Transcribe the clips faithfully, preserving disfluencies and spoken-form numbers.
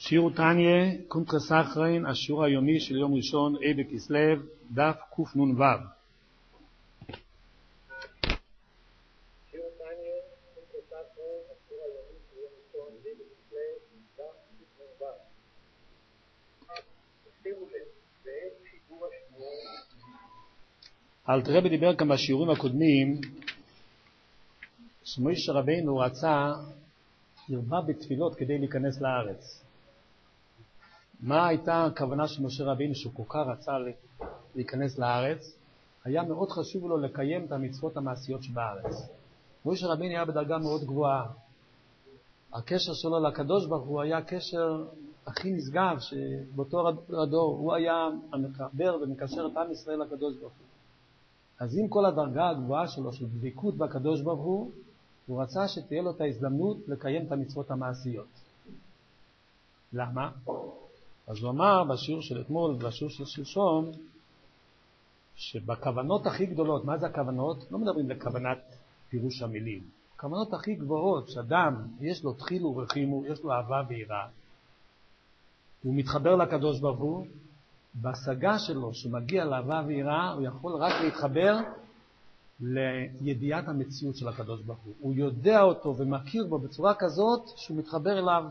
שיעור תניא, קונטרס אחרין, השיעור היומי של יום ראשון, ה' בכסלו, דף קנ"ו. אלתר רבי דיבר כאן בשיעורים הקודמים שמשה רבינו רצה הרבה בתפילות כדי להיכנס לארץ. מה הייתה הכוונה של משה רבינו שהוא כל כך רצה להיכנס לארץ? היה מאוד חשוב לו לקיים את המצוות המעשיות שבארץ. משה רבינו היה בדרגה מאוד גבוהה. הקשר שלו לקדוש ברוך הוא היה קשר הכי נשגב שבאותו הדור. הוא היה המחבר ומקשר את עם ישראל לקדוש ברוך הוא. אז עם כל הדרגה הגבוהה שלו של דבקות בקדוש ברוך הוא, הוא רצה שתהיה לו את ההזדמנות לקיים את המצוות המעשיות. למה? אז הוא אמר בשיעור של אתמול ובשיעור של שלשום, שבכוונות הכי גדולות, מה זה הכוונות? לא מדברים לכוונת פירוש המילים. הכוונות הכי גבוהות, שאדם יש לו תחיל ורחימו, יש לו אהבה ויראה, הוא מתחבר לקדוש ברוך הוא, בהשגה שלו שמגיע לאהבה ויראה, הוא יכול רק להתחבר לידיעת המציאות של הקדוש ברוך הוא. הוא יודע אותו ומכיר בו בצורה כזאת שהוא מתחבר אליו.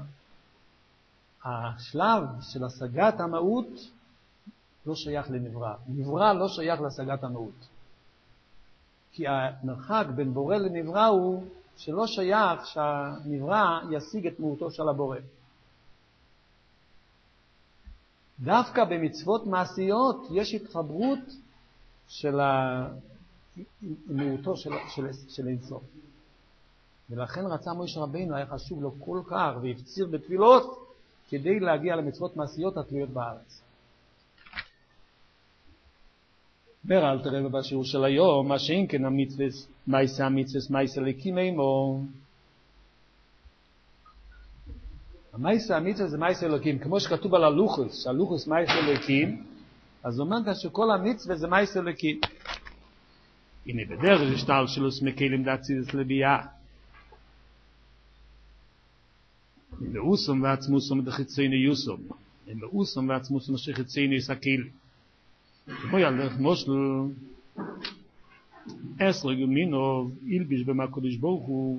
השלב של השגת המהות לא שייך לנברא. נברא לא שייך להשגת המהות. כי המרחק בין בורא לנברא הוא שלא שייך שהנברא ישיג את מהותו של הבורא. דווקא במצוות מעשיות יש התחברות של מהותו של, של, של אינסוף. ולכן רצה משה רבינו, היה חשוב לו כל כך והפציר בתפילות כדי להגיע למצוות מעשיות התלויות בארץ. אומר אלתר רבי בשיעור של היום, מה שאין כן המצוות, מייסה המצוות, מייסה אלוקים אימו. המייסה המצוות זה מייסה אלוקים, כמו שכתוב על הלוחוס, שהלוחוס מייסה אלוקים, אז אומר כאן שכל המצוות זה מייסה אלוקים. הנה בדרך השתלשלות מקלים דאצילס לביאה. מאוסום ועצמוסום דחיצייני יוסום. מאוסום ועצמוסום שחיצייני יסקיל. כמו ילדך מושל עשר גמינוב ילביש במקודש ברוך הוא.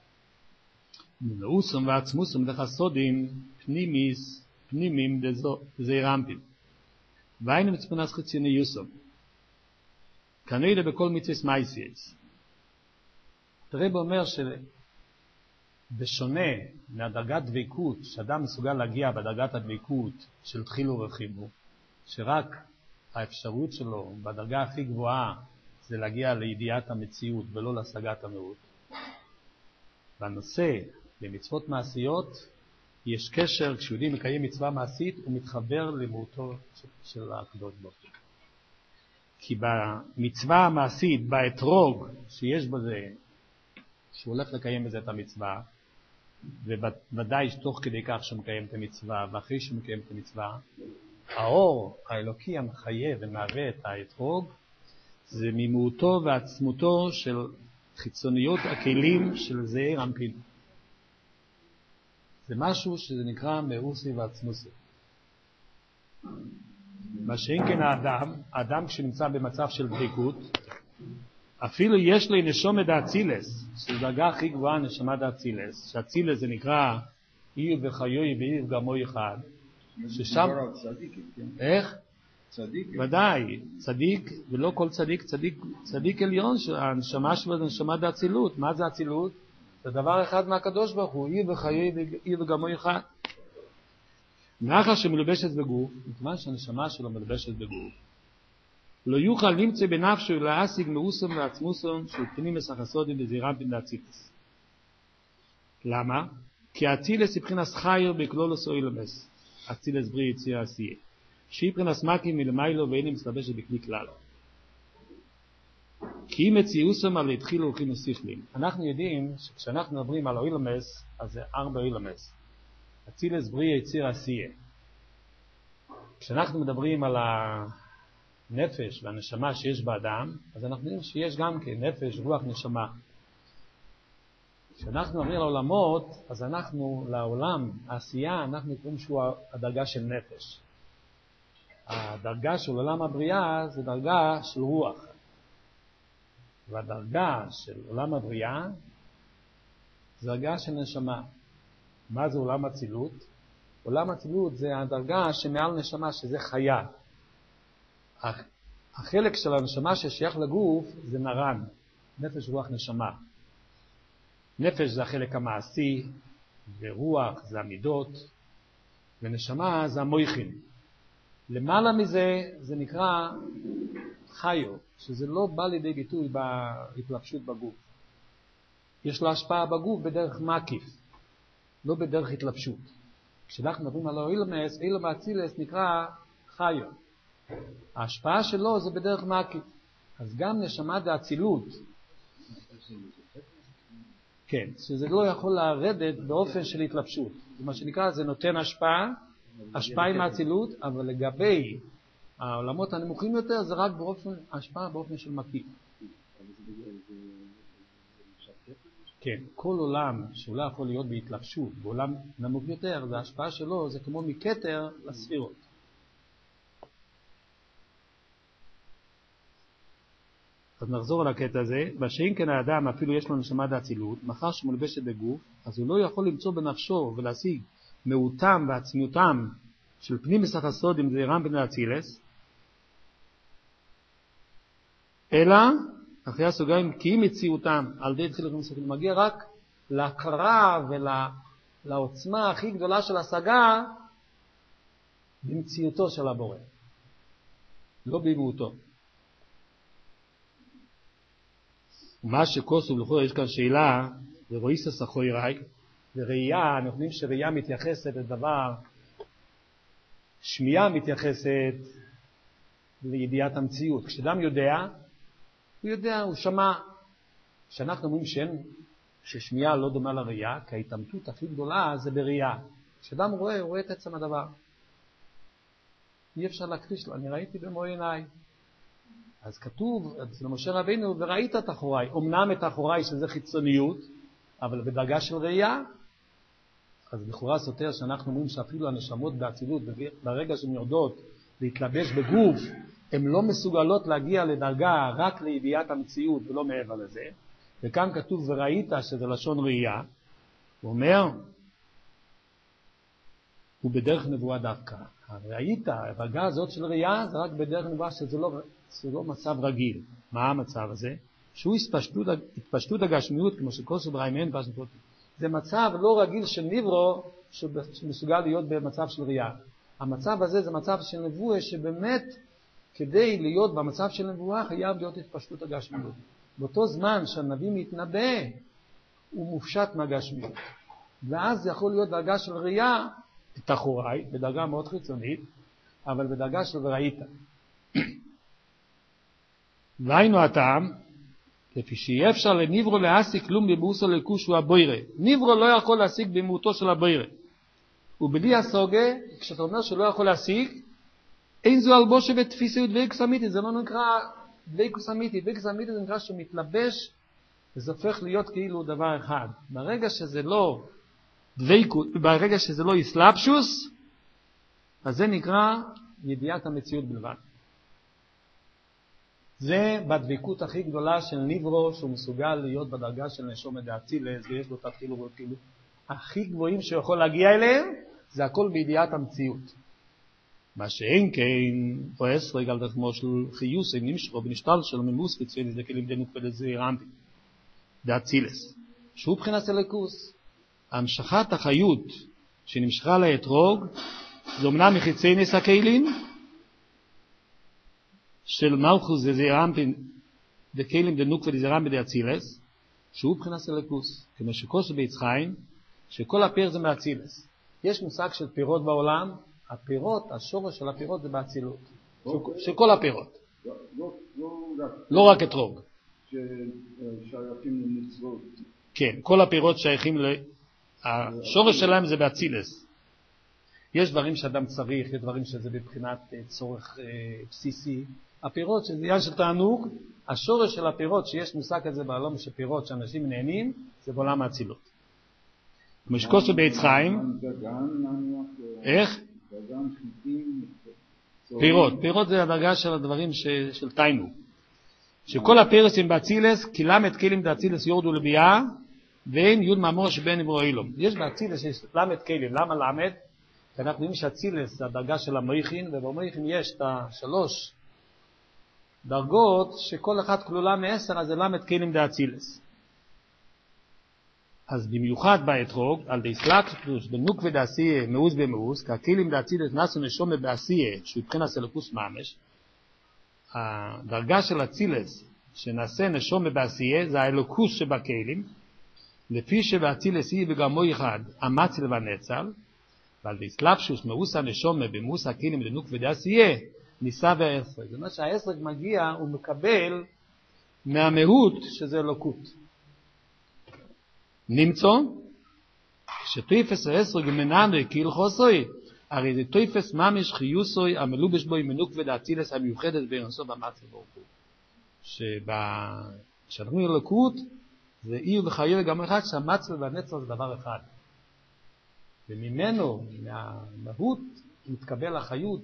מאוסום ועצמוסום דחסודים פנימיס פנימים דזעירמפים. והיינו מצפונס חיצייני יוסום. כנראה בכל מצוות מעשיות. הרב אומר שבשונה מהדרגת דבקות, שאדם מסוגל להגיע בדרגת הדבקות של תחיל ורחימו, שרק האפשרות שלו בדרגה הכי גבוהה זה להגיע לידיעת המציאות ולא להשגת המהות. בנושא במצוות מעשיות יש קשר, כשיהודי מקיים מצווה מעשית הוא מתחבר למהותו של הקדוש ברוך הוא. כי במצווה המעשית, באתרוג שיש בזה, שהוא הולך לקיים בזה את המצווה, ובוודאי תוך כדי כך שהוא מקיים את המצווה, ואחרי שהוא מקיים את המצווה, האור האלוקי המחייב ומהווה את האתרוג, זה ממהותו ועצמותו של חיצוניות הכלים של זעיר אנפין. זה משהו שזה נקרא מאוסי ועצמוסי. מה שאין כן האדם, האדם כשנמצא במצב של דבקות, אפילו יש לו נשמה דאצילס, שזו דרגה הכי גבוהה נשמה דאצילס, שהאצילס זה נקרא עיר וחיוי ועיר גמוי אחד, ששם... איך? צדיק. ודאי, צדיק, ולא כל צדיק, צדיק, צדיק עליון, שהנשמה שלו זה נשמה דאצילות. מה זה אצילות? זה דבר אחד מהקדוש ברוך הוא, עיר וחיוי ועיר וגמוי אחד. מאחר שמלובשת בגוף, מכיוון שהנשמה שלו מלובשת בגוף, לא יוכל למצוא בנפשו להשיג מאוסום ועצמוסום של פנימיס החסודים בזעירמפין דאצילס. למה? כי האצילס היא מבחינת חייר בכלולוס אילומס, אצילס בריא יצירה עשייה, שהיא מבחינת מקים מלמיילו ואין היא מסלבשת בכלי כלל. כי אם מציאוסום על התחילו הולכים ושיכלים. אנחנו יודעים שכשאנחנו מדברים על אילומס, אז זה ארבע אילומס. אצילס בריא יציר עשייה. כשאנחנו מדברים על הנפש והנשמה שיש באדם, אז אנחנו יודעים שיש גם כן נפש, רוח, נשמה. כשאנחנו אומרים לעולמות, אז אנחנו, לעולם, העשייה, אנחנו קוראים שהוא הדרגה של נפש. הדרגה של עולם הבריאה זה דרגה של רוח. והדרגה של עולם הבריאה זה דרגה של נשמה. מה זה עולם הצילות? עולם הצילות זה הדרגה שמעל נשמה, שזה חיה. החלק של הנשמה ששייך לגוף זה נרן, נפש, רוח, נשמה. נפש זה החלק המעשי, ורוח זה המידות, ונשמה זה המויכין. למעלה מזה זה נקרא חיו, שזה לא בא לידי ביטוי בהתלבשות בגוף. יש לו השפעה בגוף בדרך מקיף, לא בדרך התלבשות. כשאנחנו מדברים על האילמס, אילם האצילס נקרא חיו. ההשפעה שלו זה בדרך מקיף. אז גם נשמה דאצילות, כן, שזה לא יכול לרדת באופן של התלבשות. זה מה שנקרא, זה נותן השפעה, השפעה עם האצילות, אבל לגבי העולמות הנמוכים יותר, זה רק באופן, השפעה באופן של מקיף. כן, כל עולם שהוא לא יכול להיות בהתלבשות, בעולם נמוך יותר, זה ההשפעה שלו, זה כמו מקטר לספירות. אז נחזור על הקטע הזה, בשאין כן האדם אפילו יש לו נשמה דאצילות, מאחר שמולבשת בגוף, אז הוא לא יכול למצוא בנפשו ולהשיג מהותם ועצמיותם של פנימיס החסודים זעירם בני אצילס, אלא אחרי הסוגריים כי מציאותם על די תחיל לחמסוכים, מגיע רק להכרה ולעוצמה הכי גדולה של השגה במציאותו של הבורא, לא במהותו. ומה שכוסו ולכו, יש כאן שאלה, ורואיסה סחוי ראי, וראייה, אנחנו יודעים שראייה מתייחסת לדבר, שמיעה מתייחסת לידיעת המציאות. כשאדם יודע, הוא יודע, הוא שמע. כשאנחנו אומרים שאין, ששמיעה לא דומה לראייה, כי ההתאמתות הכי גדולה זה בראייה. כשאדם רואה, הוא רואה את עצם הדבר. אי אפשר להכחיש לו, אני ראיתי במו עיניי. אז כתוב אצל משה רבינו, וראית את אחוריי. אמנם את אחוריי שזה חיצוניות, אבל בדרגה של ראייה, אז לכאורה סותר שאנחנו אומרים שאפילו הנשמות באצילות, ברגע שהן יורדות להתלבש בגוף, הן לא מסוגלות להגיע לדרגה רק לידיעת המציאות ולא מעבר לזה. וכאן כתוב וראית שזה לשון ראייה. הוא אומר, הוא בדרך נבואה דווקא. ראית, הדרגה הזאת של ראייה זה רק בדרך נבואה שזה לא, זה לא מצב רגיל. מה המצב הזה? שהוא התפשטות, התפשטות הגשמיות, כמו שכוסו בריימן פשטות. זה מצב לא רגיל של נברו שמסוגל להיות במצב של ראייה. המצב הזה זה מצב של נבואה שבאמת כדי להיות במצב של נבואה חייב להיות התפשטות הגשמיות. באותו זמן שהנביא מתנבא הוא מופשט מהגשמיות. ואז זה יכול להיות דרגה של ראייה תחורי, בדרגה מאוד חיצונית, אבל בדרגה של וראית. והיינו הטעם, לפי שאי אפשר לניברו להסיק כלום במאוסו ללקוש הוא הבוירה. ניברו לא יכול להסיק במהותו של הבוירה. ובלי הסוגה, כשאתה אומר שלא יכול להסיק, אין זו אלבושה ותפיסיות דבקוס אמיתית, זה לא נקרא דבקוס אמיתית. דבקוס אמיתית זה נקרא שמתלבש, וזה הופך להיות כאילו דבר אחד. ברגע שזה לא דבקוס, ברגע שזה לא אסלאפשוס, אז זה נקרא ידיעת המציאות בלבד. זה בדבקות הכי גדולה של ניברו, שהוא מסוגל להיות בדרגה של נשום דאצילס, ויש לו תתחילו ואותילו. הכי גבוהים שיכול להגיע אליהם, זה הכל בידיעת המציאות. מה שאין כן, או עשרה גל דחמו של חיוס, אין נמשכו ונשתל שלו ממוס קיצוני, זה כלים דנוק ולזה רמפי. דאצילס. שהוא בחינת אלוקוס. המשכת החיות שנמשכה לאתרוג, זה אומנם מחיצי נס הכלים, של מלכוס זה זעירמפין וכלים דנוק ולזעירמפין דאצילס, שהוא בחינת אלוקוס, כמו שכוסו ביצחיים, שכל הפיר זה מאצילס. יש מושג של פירות בעולם, הפירות, השורש של הפירות זה באצילות. של כל הפירות. לא רק אתרוג. ששייכים למצוות. כן, כל הפירות שייכים, השורש שלהם זה באצילס. יש דברים שאדם צריך, יש דברים שזה בבחינת צורך אה, בסיסי. הפירות שזה עניין של תענוג, השורש של הפירות שיש מושג כזה בעולם של פירות שאנשים נהנים, זה בעולם האצילות. משקוס ובעץ חיים, איך? פירות, פירות זה הדרגה של הדברים ש, של תענוג. שכל הפירסים באצילס, כי למד כלים באצילס יורדו לביאה, ואין יוד מאמור שבין נברו אילום. יש באצילס, יש למד כלים. למה למד? כי אנחנו יודעים שאצילס זה הדרגה של המויכין, ובמויכין יש את השלוש דרגות, שכל אחת כלולה מעשר, אז זה למד כלים באצילס. אז במיוחד באתרוג, על די סלאפסטוס, בנוק ודעשייה, מאוס במאוס, כי הכלים באצילס נסו נשומה בעשייה, שהוא מבחינת סלוקוס ממש, הדרגה של אצילס שנעשה נשום בעשייה זה האלוקוס שבכלים, לפי שבאצילס היא בגרמו אחד המצל והנצל, ועל דיסלפשוס מאוס הנשום במאוס הכלים לנוק ודעשייה ניסה והאסרג. זאת אומרת שהאסרג מגיע הוא מקבל מהמהות שזה אלוקות. נמצא שתויפס האסרג מנענו כהלכוסוי, הרי זה תויפס ממש חיוסוי המלובש בו עם מנוק ודעצילס המיוחדת ביונסו במצל ברוך הוא. כשאנחנו אלוקות זה איר וחייב גם אחד שהמצל והנצל זה דבר אחד. וממנו, מהמהות, מתקבל החיות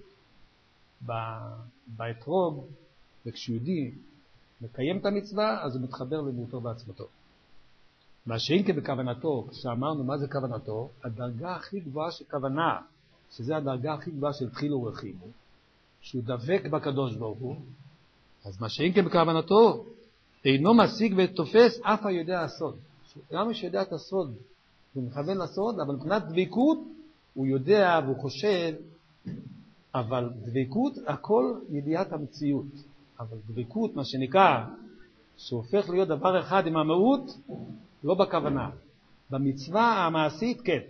באתרוג, וכשיהודי מקיים את המצווה, אז הוא מתחבר למהותו בעצמתו. מה שאין כבכוונתו, כשאמרנו מה זה כוונתו, הדרגה הכי גבוהה של כוונה, שזה הדרגה הכי גבוהה של תחיל ורחימו, שהוא דבק בקדוש ברוך הוא, אז מה שאין כבכוונתו, אינו משיג ותופס אף היודע הסוד. גם מי שיודע את הסוד, הוא מכוון לסוד, אבל מבחינת דבקות, הוא יודע והוא חושב, אבל דבקות, הכל ידיעת המציאות. אבל דבקות, מה שנקרא, שהופך להיות דבר אחד עם המהות, לא בכוונה. במצווה המעשית, כן.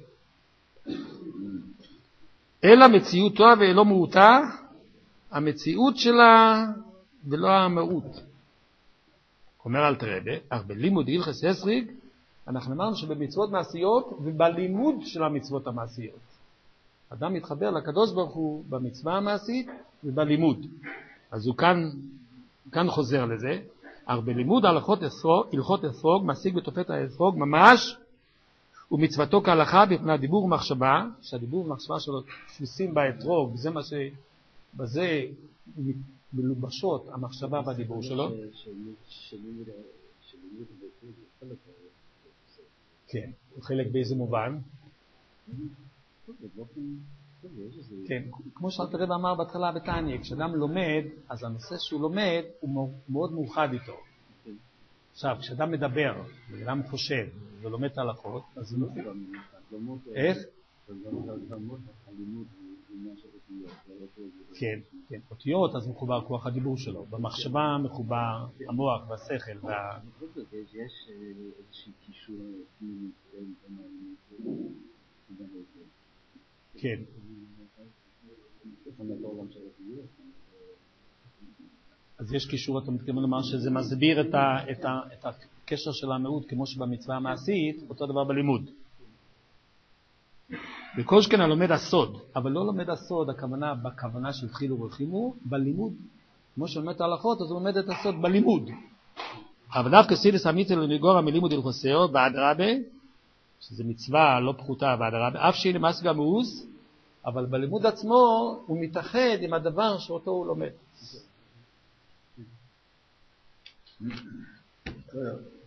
אלא מציאותו ולא מהותה, המציאות שלה ולא המהות. אומר אל תרבה, אך בלימוד הלכס אסריג, אנחנו אמרנו שבמצוות מעשיות ובלימוד של המצוות המעשיות. אדם מתחבר לקדוש ברוך הוא במצווה המעשית ובלימוד. אז הוא כאן, כאן חוזר לזה, אך בלימוד הלכות אסרוג, הלכות אסרוג, משיג בתופת האסרוג ממש, ומצוותו כהלכה בפני הדיבור ומחשבה, שהדיבור ומחשבה שלו תפוסים באתרוג, זה מה שבזה מלובשות המחשבה והדיבור שלו. כן, הוא חלק באיזה מובן? כן, כמו שאלת הרב אמר בהתחלה בתניא, כשאדם לומד, אז הנושא שהוא לומד הוא מאוד מאוחד איתו. עכשיו, כשאדם מדבר, ואדם חושב, ולומד את ההלכות, אז הוא... איך? כן, כן, אותיות, אז מחובר כוח הדיבור שלו. במחשבה מחובר המוח והשכל וה... יש איזושהי קישור כן. אז יש קישור, אתה מתכוון לומר שזה מסביר את, ה, את, ה, את הקשר של המהות, כמו שבמצווה המעשית, אותו דבר בלימוד. בכל שכן הלומד הסוד, אבל לא לומד הסוד, הכוונה בכוונה של תחיל ורחימו, בלימוד. כמו שלומד את ההלכות, אז הוא לומד את הסוד בלימוד. אבל דווקא סידס המצווה לנגורה מלימוד הלכוסeo, בעד רבה, שזה מצווה לא פחותה בעד רבה, אף שהיא למעשה גם מאוס, אבל בלימוד עצמו הוא מתאחד עם הדבר שאותו הוא לומד.